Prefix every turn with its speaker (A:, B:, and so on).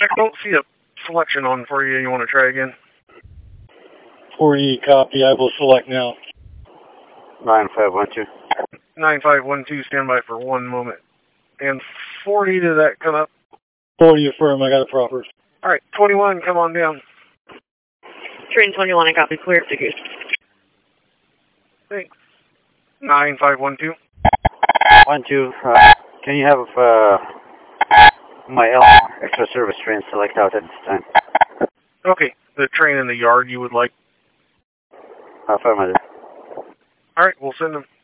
A: I don't see a selection on for you. You want to try again?
B: 40, copy. I will select now.
C: 9512.
A: 9512, stand by for 1 moment. And 40, did that come up?
B: 40, affirm. I got it proper.
A: All right, 21, come on down.
D: Train 21, I copy. Clear to Goose.
A: Thanks. 9512.
C: 12. Can you have my L extra service train select out at this time?
A: Okay, the train in the yard you would like.
C: Affirmative.
A: All right, we'll send them.